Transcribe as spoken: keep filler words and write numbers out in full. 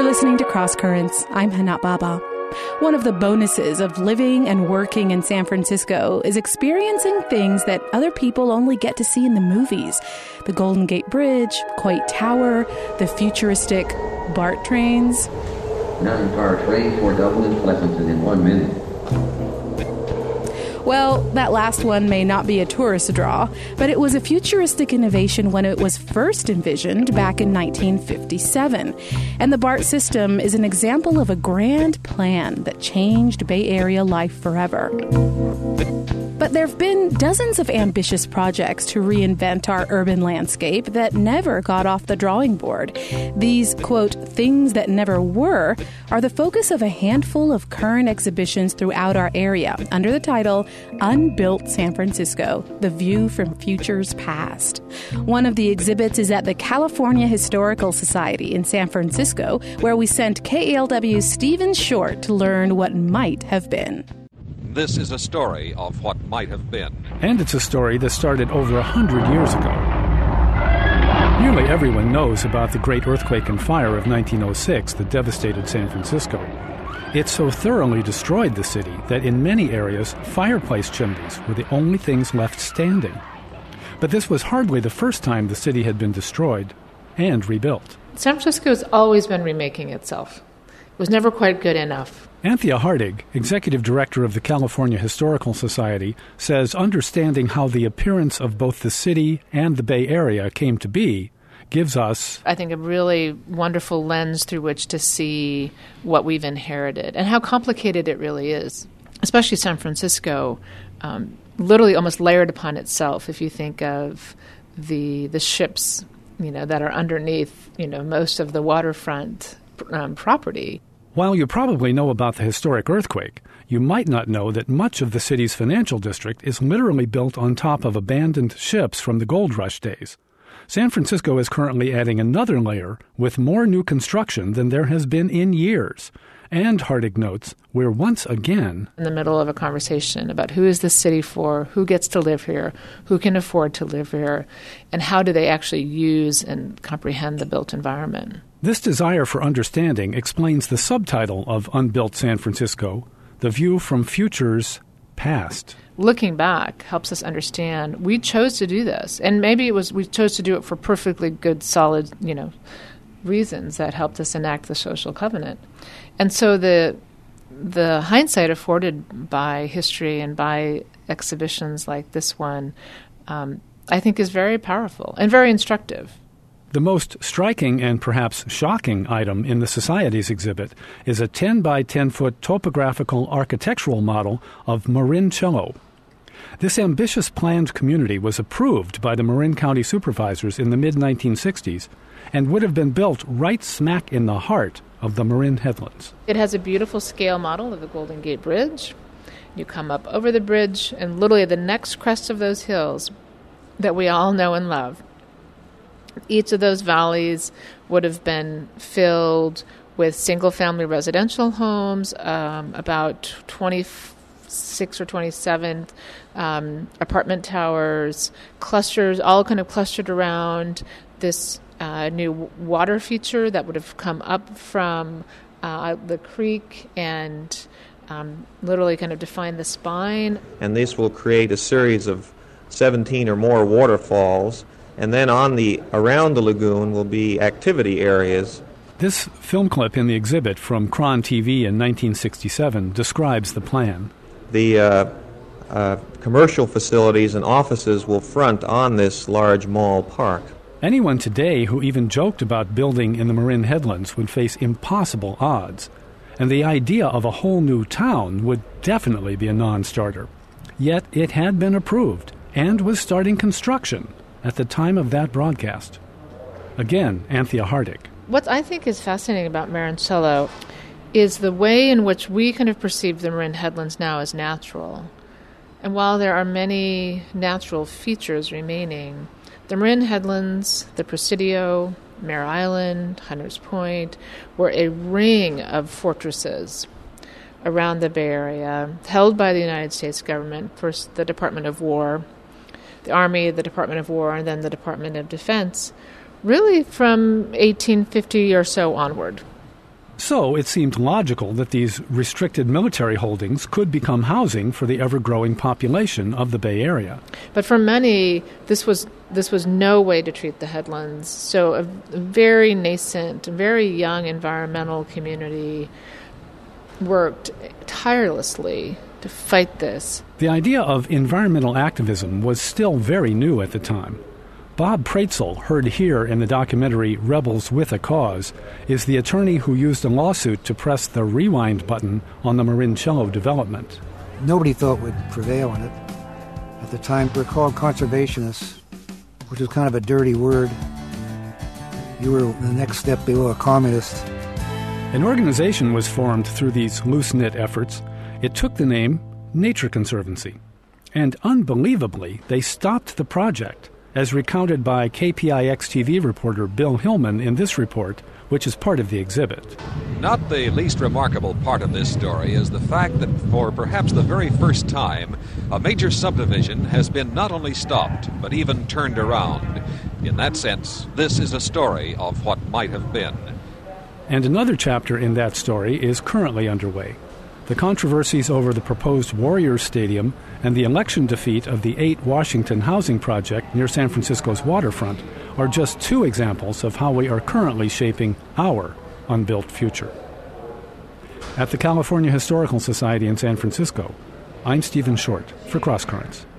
listening to Cross Currents. I'm Hana Baba. One of the bonuses of living and working in San Francisco is experiencing things that other people only get to see in the movies. The Golden Gate Bridge, Coit Tower, the futuristic BART trains. Nine-car train for Dublin Pleasanton in one minute. Well, that last one may not be a tourist draw, but it was a futuristic innovation when it was first envisioned back in nineteen fifty-seven. And the BART system is an example of a grand plan that changed Bay Area life forever. But there have been dozens of ambitious projects to reinvent our urban landscape that never got off the drawing board. These, quote, things that never were, are the focus of a handful of current exhibitions throughout our area under the title Unbuilt San Francisco, The View from Futures Past. One of the exhibits is at the California Historical Society in San Francisco, where we sent K A L W's Stephen Short to learn what might have been. This is a story of what might have been. And it's a story that started over a hundred years ago. Nearly everyone knows about the great earthquake and fire of nineteen oh six that devastated San Francisco. It so thoroughly destroyed the city that in many areas, fireplace chimneys were the only things left standing. But this was hardly the first time the city had been destroyed and rebuilt. San Francisco has always been remaking itself. It was never quite good enough. Anthea Hartig, executive director of the California Historical Society, says understanding how the appearance of both the city and the Bay Area came to be gives us, I think, a really wonderful lens through which to see what we've inherited and how complicated it really is, especially San Francisco, um, literally almost layered upon itself. If you think of the the ships, you know, that are underneath, you know, most of the waterfront um, property. While you probably know about the historic earthquake, you might not know that much of the city's financial district is literally built on top of abandoned ships from the gold rush days. San Francisco is currently adding another layer with more new construction than there has been in years. And, Hartig notes, we're once again in the middle of a conversation about who is this city for, who gets to live here, who can afford to live here, and how do they actually use and comprehend the built environment. This desire for understanding explains the subtitle of Unbuilt San Francisco, The View from Futures Past. Looking back helps us understand we chose to do this, and maybe it was we chose to do it for perfectly good, solid, you know, reasons that helped us enact the social covenant. And so the the hindsight afforded by history and by exhibitions like this one, um, I think, is very powerful and very instructive. The most striking and perhaps shocking item in the Society's exhibit is a ten by ten foot topographical architectural model of Marin Cello. This ambitious planned community was approved by the Marin County supervisors in the mid nineteen sixties and would have been built right smack in the heart of the Marin Headlands. It has a beautiful scale model of the Golden Gate Bridge. You come up over the bridge, and literally the next crest of those hills that we all know and love, each of those valleys would have been filled with single-family residential homes, um, about twenty-six or twenty-seven um, apartment towers, clusters, all kind of clustered around this uh, new water feature that would have come up from uh, the creek and um, literally kind of define the spine. And this will create a series of seventeen or more waterfalls. And then on the around the lagoon will be activity areas. This film clip in the exhibit from Cron T V in nineteen sixty-seven describes the plan. The uh, uh, commercial facilities and offices will front on this large mall park. Anyone today who even joked about building in the Marin Headlands would face impossible odds. And the idea of a whole new town would definitely be a non-starter. Yet it had been approved and was starting construction at the time of that broadcast. Again, Anthea Hartig. What I think is fascinating about Marin Cello is the way in which we kind of perceive the Marin Headlands now as natural. And while there are many natural features remaining, the Marin Headlands, the Presidio, Mare Island, Hunters Point, were a ring of fortresses around the Bay Area, held by the United States government, first the Department of War, the Army, the Department of War, and then the Department of Defense, really from eighteen fifty or so onward. So it seemed logical that these restricted military holdings could become housing for the ever-growing population of the Bay Area. But for many, this was this was no way to treat the headlands. So a, a very nascent, very young environmental community worked tirelessly to fight this. The idea of environmental activism was still very new at the time. Bob Praetzel, heard here in the documentary Rebels with a Cause, is the attorney who used a lawsuit to press the rewind button on the Marincello development. Nobody thought would prevail on it. At the time, we were called conservationists, which was kind of a dirty word. You were the next step below a communist. An organization was formed through these loose-knit efforts. It took the name Nature Conservancy. And unbelievably, they stopped the project, as recounted by K P I X T V reporter Bill Hillman in this report, which is part of the exhibit. Not the least remarkable part of this story is the fact that for perhaps the very first time, a major subdivision has been not only stopped, but even turned around. In that sense, this is a story of what might have been. And another chapter in that story is currently underway. The controversies over the proposed Warriors Stadium and the election defeat of the eight Washington housing project near San Francisco's waterfront are just two examples of how we are currently shaping our unbuilt future. At the California Historical Society in San Francisco, I'm Stephen Short for Cross Currents.